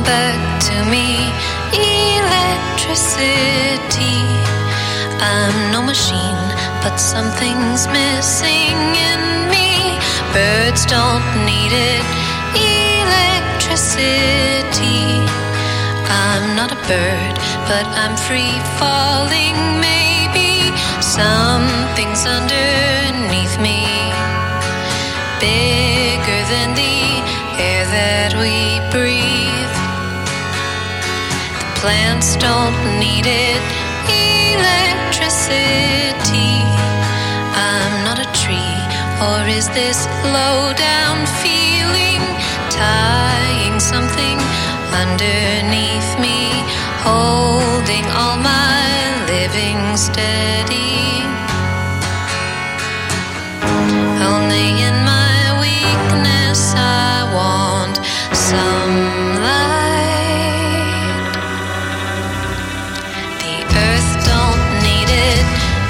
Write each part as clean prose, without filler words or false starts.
back to me. Electricity. I'm no machine, but something's missing in me. Birds don't need it. Electricity. I'm not a bird, but I'm free falling. Maybe something's underneath me, bigger than the air that we breathe. The plants don't need it. Electricity. I'm not a tree, or is this low down feeling tying something underneath me, holding all my living steady? Only in my weakness I want some light. The earth don't need it.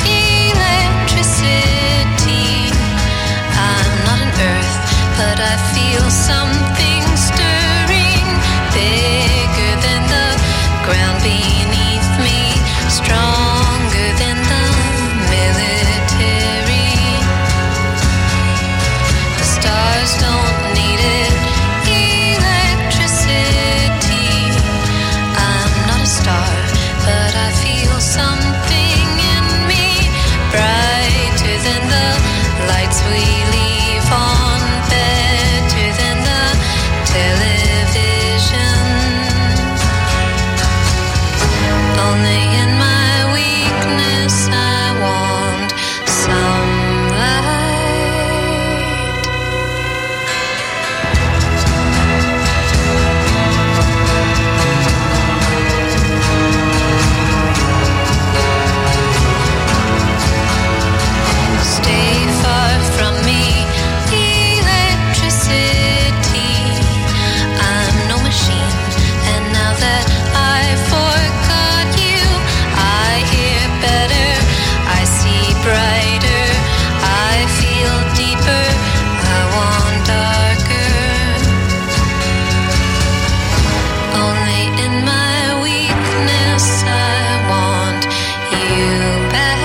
Electricity. I'm not an earth, but I feel something stirring, bigger than the ground beneath me, stronger than the military. The stars don't need it. Electricity. I'm not a star, but I feel something in me, brighter than the lights we leave on, better than the television. Only in my weakness I want some light. Stay far from me. Electricity. I'm no machine, and now that I forgot you, I hear better, I see brighter, I feel deeper, I want darker. Only in my weakness I want you back.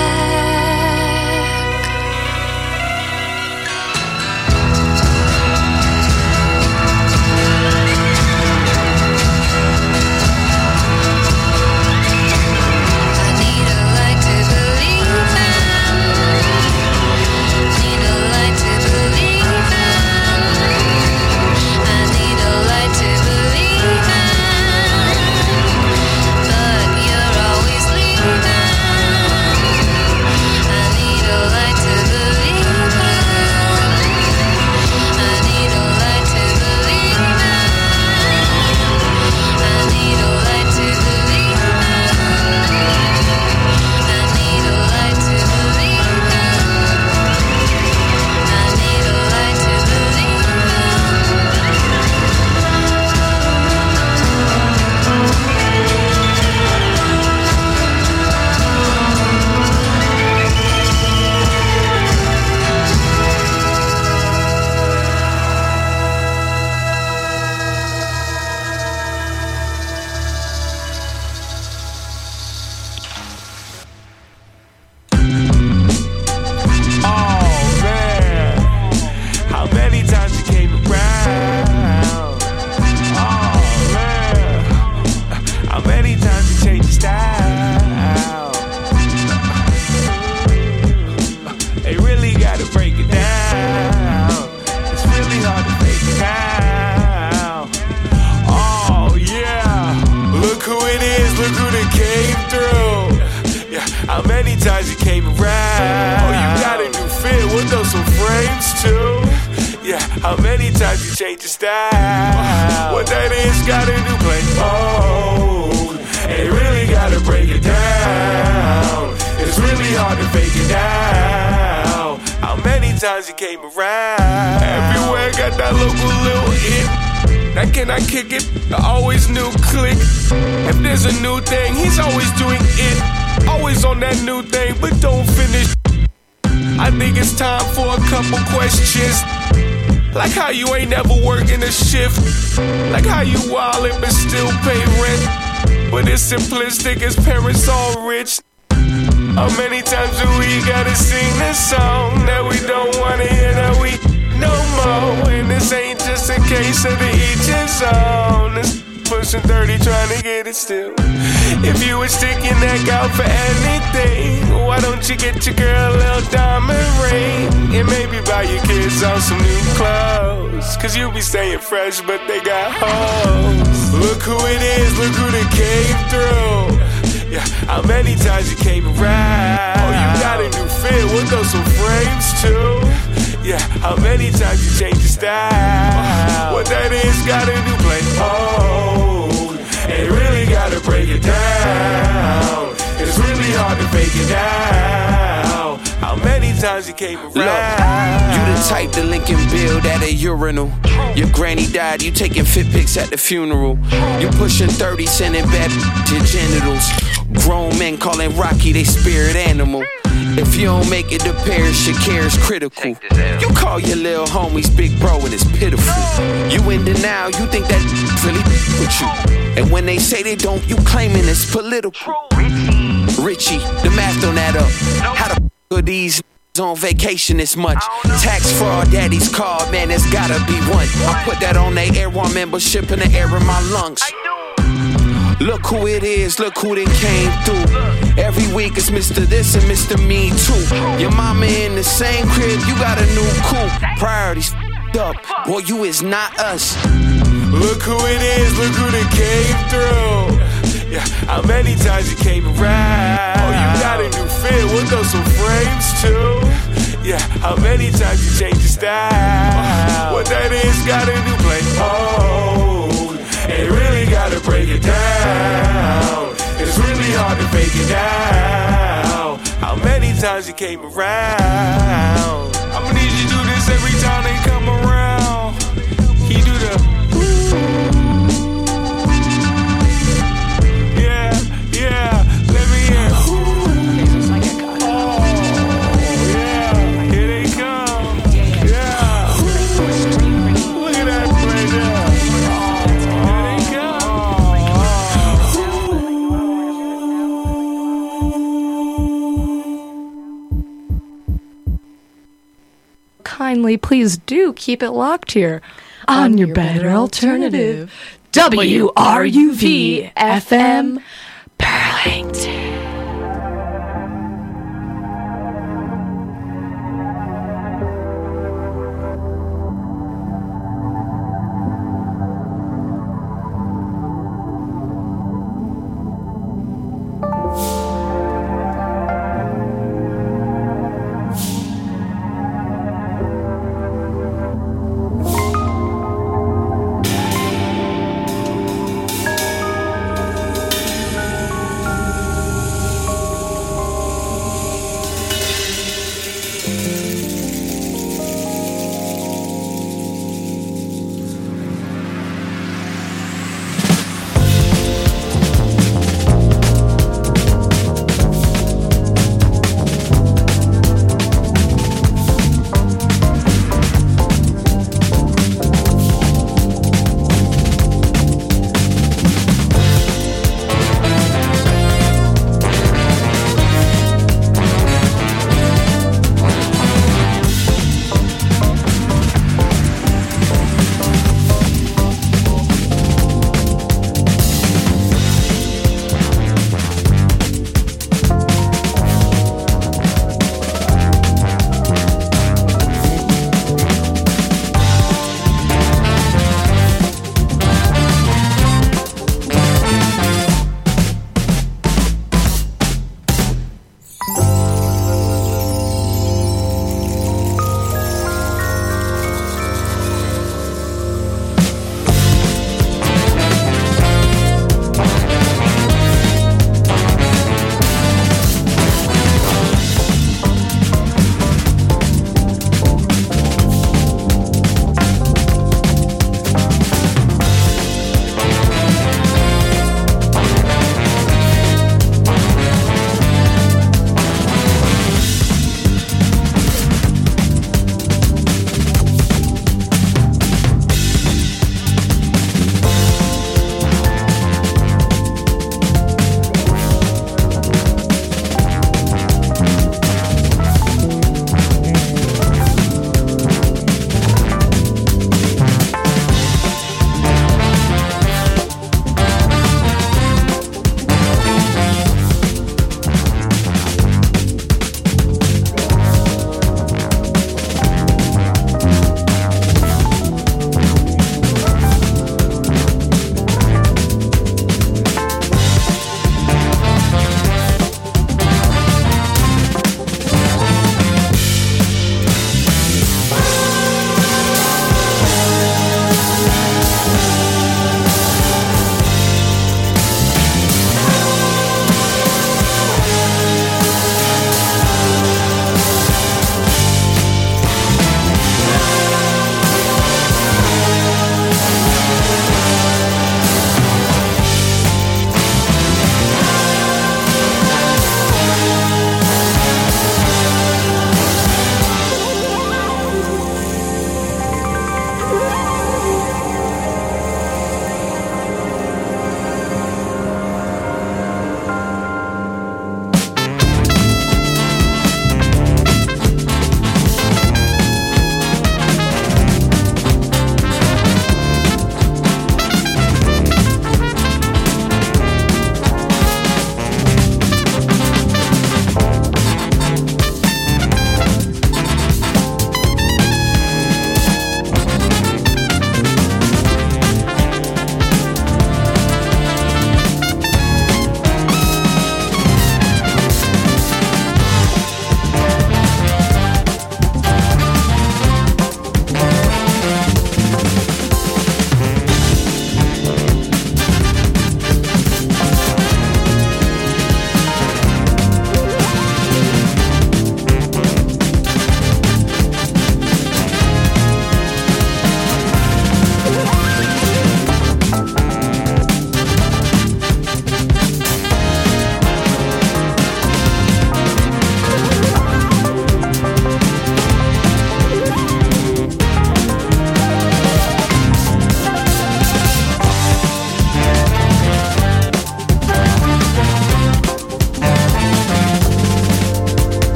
I need a light to believe in. Need a light to believe in. I need a light to believe in. But you're always leaving. I need a light to believe in. I need a light to believe in. I need a light to believe in. I need a light to believe in. I need a light to believe Oh man, how many times you came around? Oh man, how many times you changed your style? They really gotta break it down. It's really hard to break it down. Oh yeah, look who it is, look who they came through. Yeah, how many times you came around? Oh, you got a new fit, with those some frames too. Yeah, how many times you changed your style? What that is, got a new play. Oh, they really gotta break it down. It's really hard to fake it down. How many times you came around? Everywhere got that local little hit. Now can I kick it? I always knew click. If there's a new thing, he's always doing it. Always on that new thing, but don't finish. I think it's time for a couple questions. Like how you ain't never working a shift. Like how you wildin' but still pay rent. But it's simplistic as parents all rich. How many times do we gotta sing this song that we don't wanna hear, that we no more? And this ain't just a case of the each his own. It's pushing 30 trying to get it still. If you would stick your neck out for anything, why don't you get your girl a little diamond ring? And maybe buy your kids on some new clothes, cause you be staying fresh but they got hoes. Look who it is, look who they came through. Yeah, how many times you came around? Oh, you got a new fit, we'll throw some frames too. Yeah, how many times you changed your style? What that is, got a new play. Oh, and really gotta break it down. It's really hard to fake it now. How many times you came around? Look, you the type to link and build at a urinal. Your granny died, you taking fit pics at the funeral. You pushing 30, sending bad your genitals. Grown men calling Rocky they spirit animal. If you don't make it to Paris, your care is critical. You call your little homies big bro and it's pitiful. You in denial, you think that really with you. And when they say they don't, you claiming it's political. Richie, the math don't add up. How the are these on vacation this much? Tax fraud, daddy's card, man, there's gotta be one. I put that on they Air One membership in the air in my lungs. Look who it is, look who done came through. Every week it's Mr. This and Mr. Me too. Your mama in the same crib, you got a new coupe. Priorities up, boy, you is not us. Look who it is, look who they came through. Yeah, how many times you came around? Oh, you got a new fit, we'll throw some frames too. Yeah, how many times you changed your style? What that is, got a new play. Oh, and really gotta break it down. It's really hard to fake it now. How many times you came around? I'ma need you to do this every time they come around. You do the yeah, let me in. Oh, yeah, here they come. Yeah, look at that play there. Here they come. Kindly, please do keep it locked here on your better alternative. WRUV FM Burlington.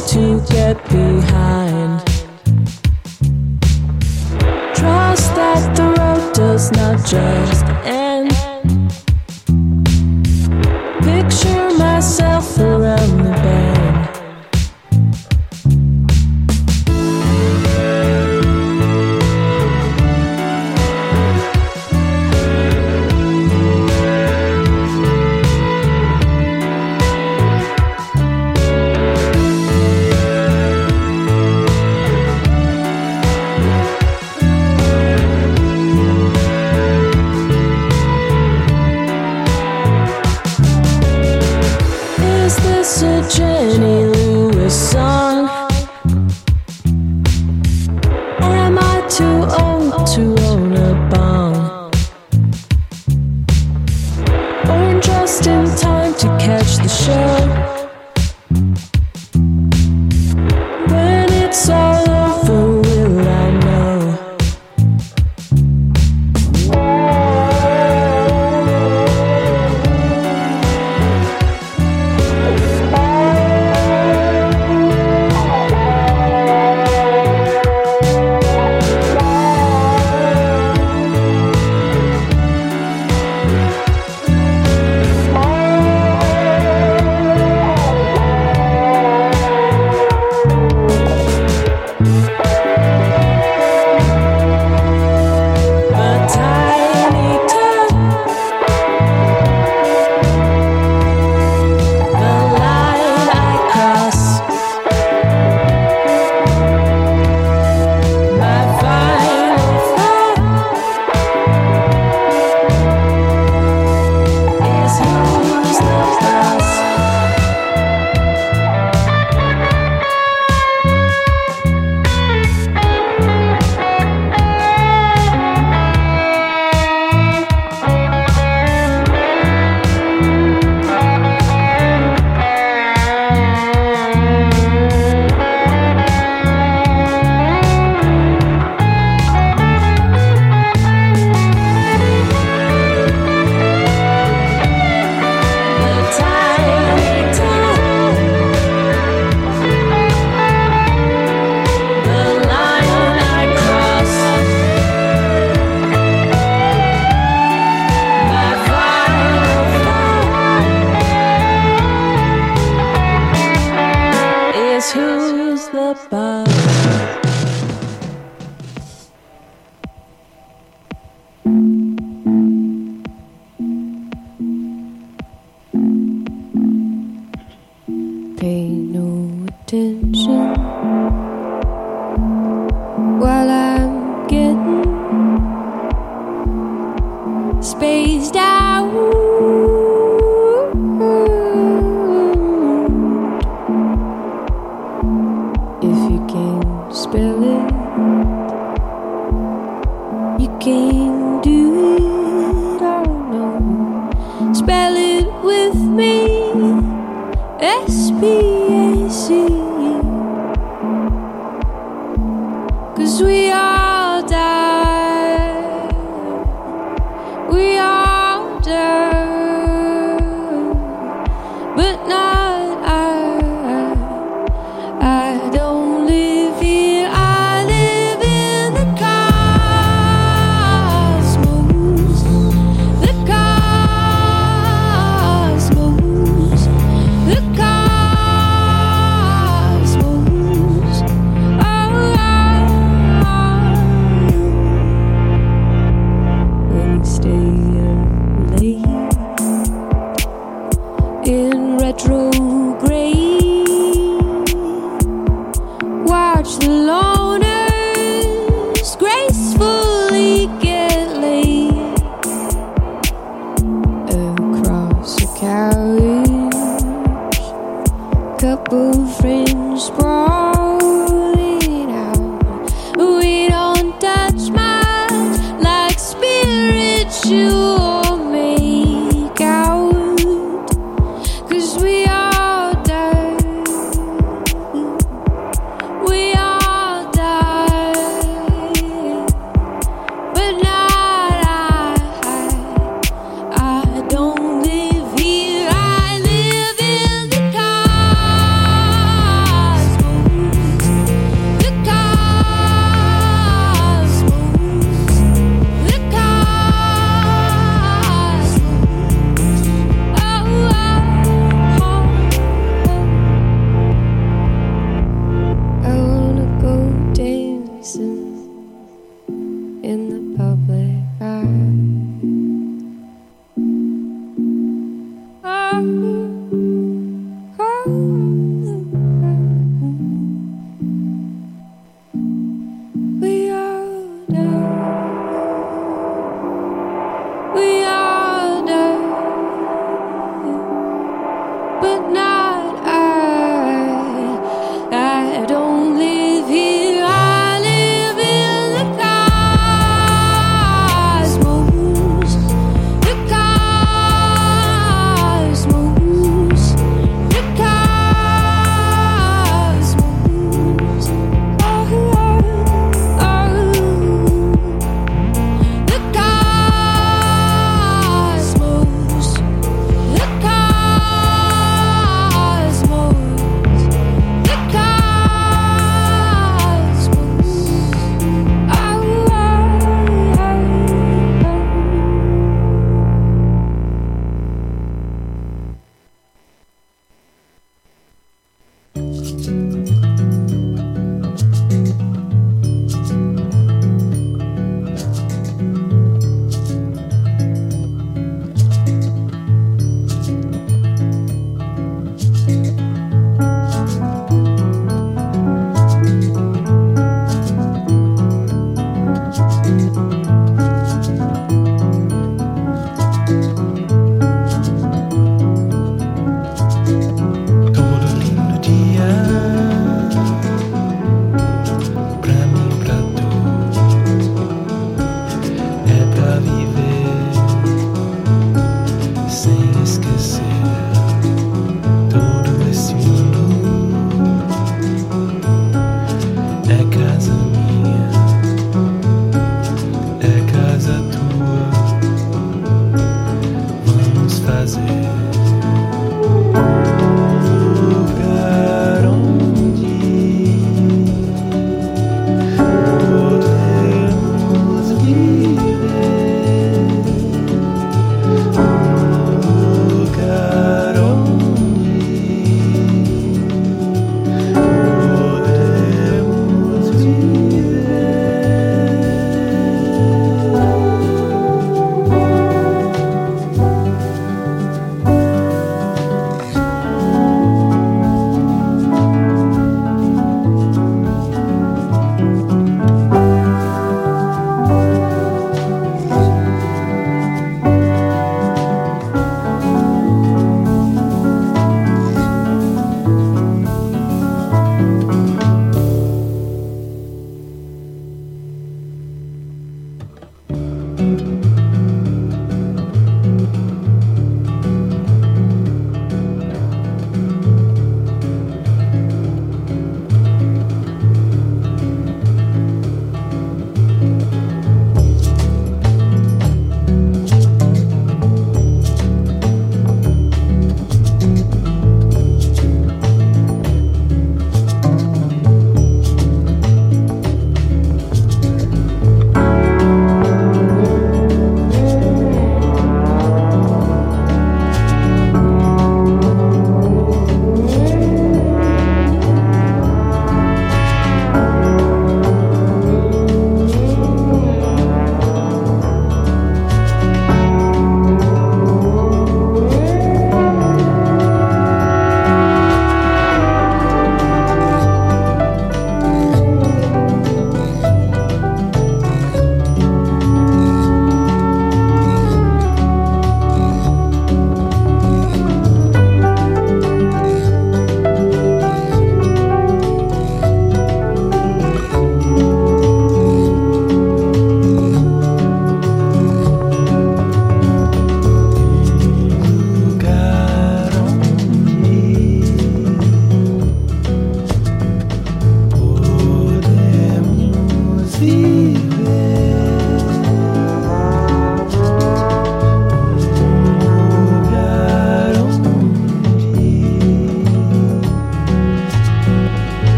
to get behind. Trust that the road does not just end. Picture myself around the bend. Jenny Lewis song. Or am I too old to own a bong? Born just in time to catch the show. When it's all over, will I know? Who's the boss? Pay no attention while I'm getting spaced out. Spell it, you can do it, I don't know. Spell it with me, S-P-A-C. 'Cause we all die, we all die, but not I don't live here, I live in the cosmos, the cosmos, the cosmos. When we stay late in retrograde, watch the loners gracefully get laid across a couch. Couple friends sprawling out. We don't touch much like spiritual make out. 'Cause we all die. We all die, but not I don't live here, I live in the cosmos.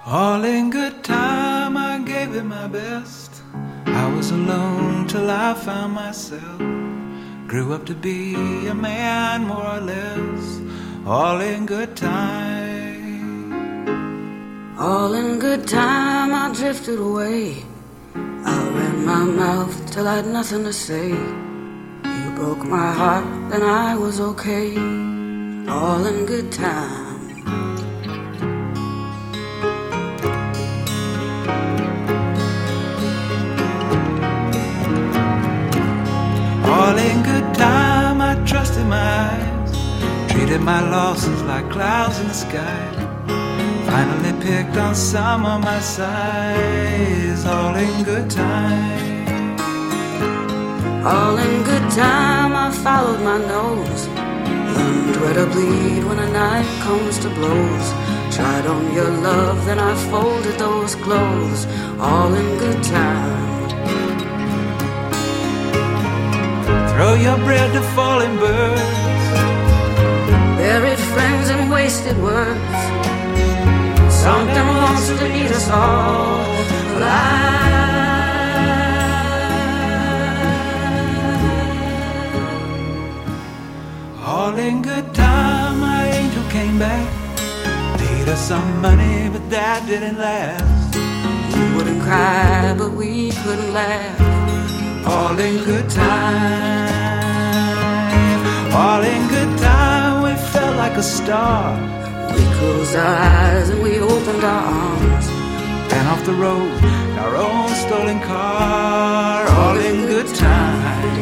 All in good time, I gave it my best. I was alone till I found myself. Grew up to be a man, more or less. All in good time. All in good time, I drifted away. I ran my mouth till I had nothing to say. You broke my heart, then I was okay. All in good time. All in good time, I trusted my eyes. Treated my losses like clouds in the sky. Finally picked on some of my size. All in good time. All in good time, I followed my nose. Learned where to bleed when a knife comes to blows. Tried on your love, then I folded those clothes. All in good time. Throw your bread to falling birds. Buried friends and wasted words. Something wants to eat us all alive. All in good time, my angel came back. Paid us some money, but that didn't last. We wouldn't cry, but we couldn't laugh. All in good time. All in good time, we felt like a star. We closed our eyes and we opened our arms. Ran off the road in our own stolen car. All in good time.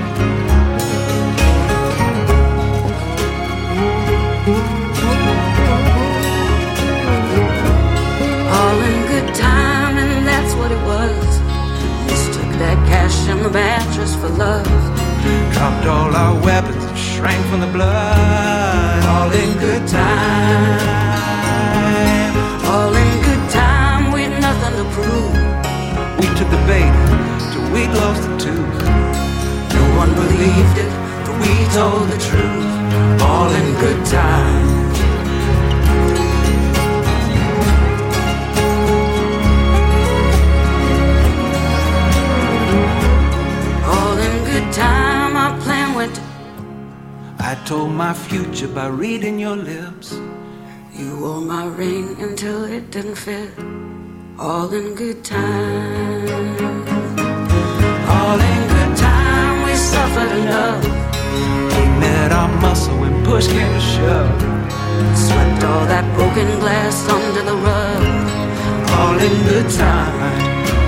All in good time, and that's what it was. Mistook that cash and the mattress for love. Dropped all our weapons and shrank from the blood. All in good time. All in good time, we'd nothing to prove. We took the bait till we'd lost the tooth. No one believed it, but we told the truth. All in good time. All in good time, our plan went to. I told my future by reading your lips. You wore my ring until it didn't fit. All in good time. All in good time, we suffered enough. We met our muscle when push came to shove. Swept all that broken glass under the rug. All in good time.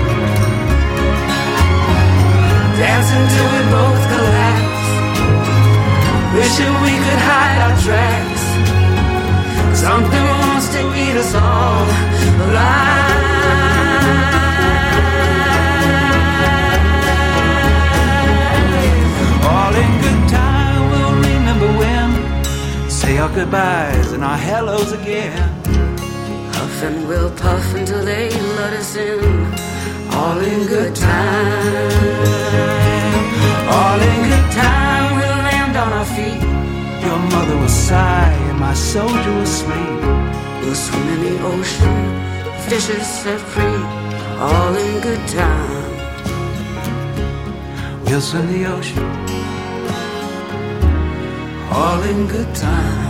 Dancing till we both collapsed. Wishing we could hide our tracks. Something wants to eat us all alive. All in good time, we'll remember when. Say our goodbyes and our hellos again. Huff and we'll puff until they let us in. All in good time. All in good time, we'll land on our feet. Your mother will sigh and my soldier will sleep. We'll swim in the ocean, fishes set free. All in good time. We'll swim the ocean. All in good time.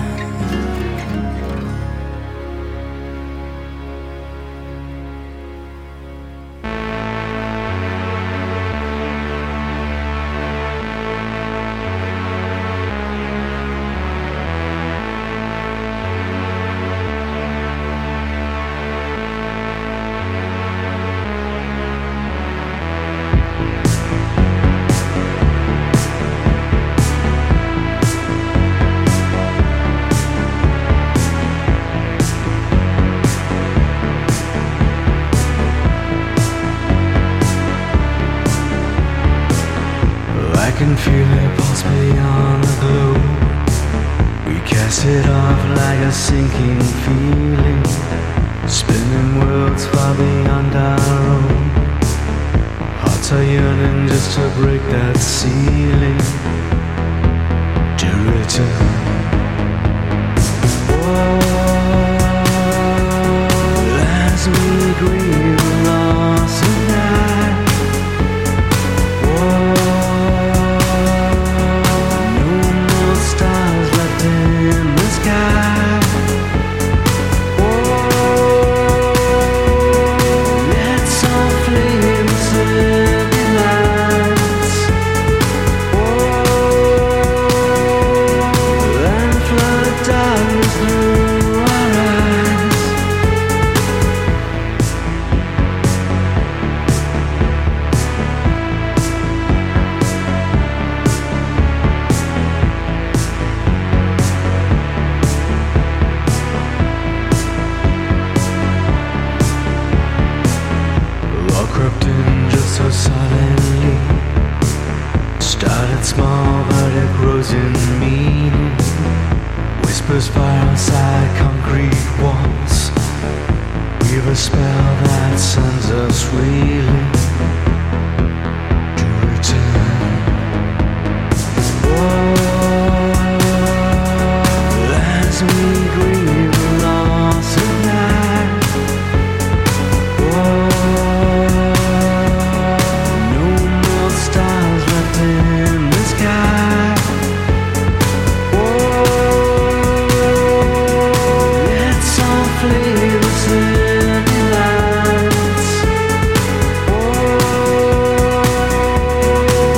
I can feel it pulse beyond the globe. We cast it off like a sinking feeling, spinning worlds far beyond our own. Hearts are yearning just to break that ceiling, to return. Last grieve the loss of night. No more stars left in the sky. Let some flames in the lights. And flood darkness through our eyes. Law crept in just so silently. Started small, but it grows in meaning. Whispers fire outside concrete walls. Weave a spell that sends us reeling to return. As we grieve the loss of night. No more stars left in the sky. Let some flames in the lights.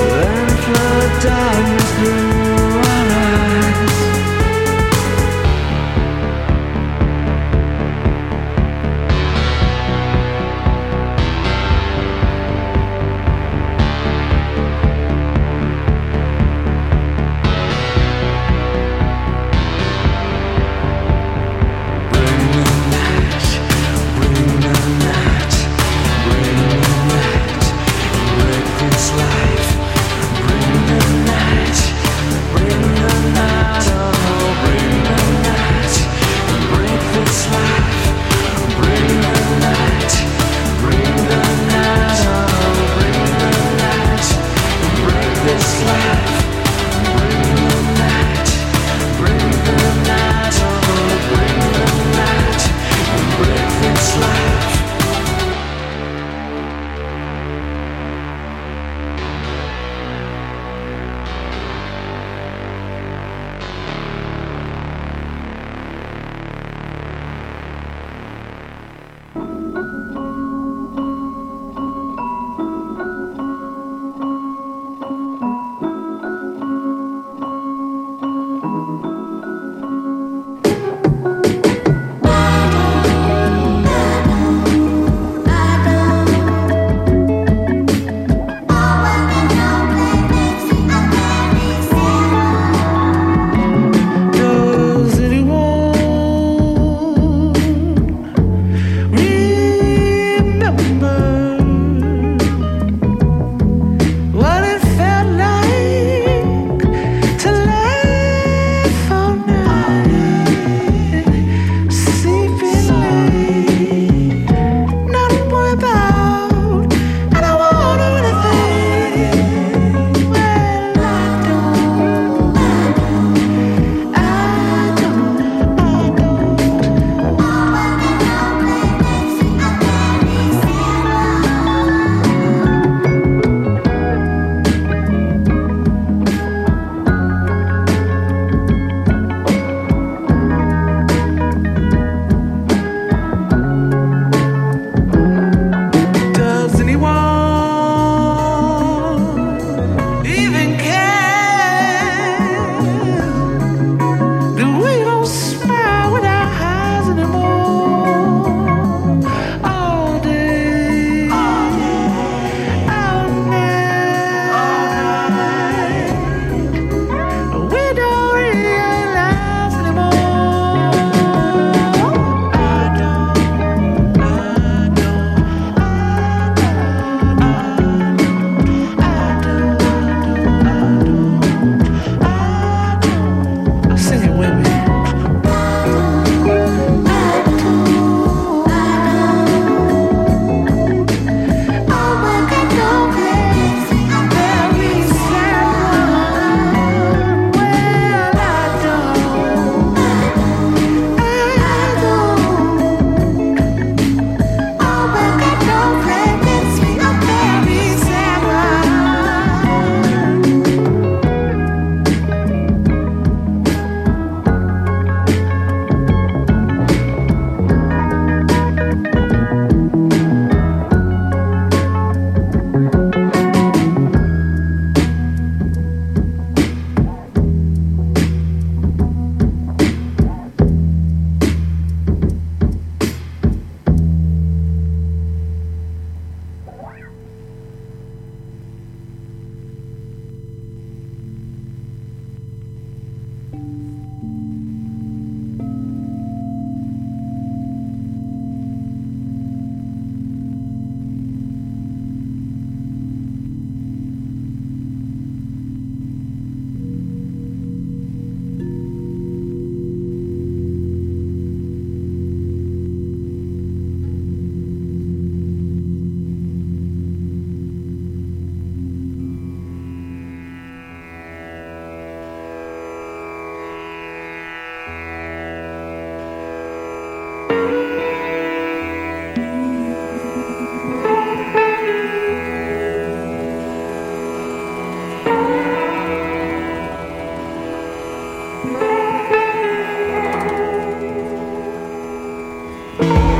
Thank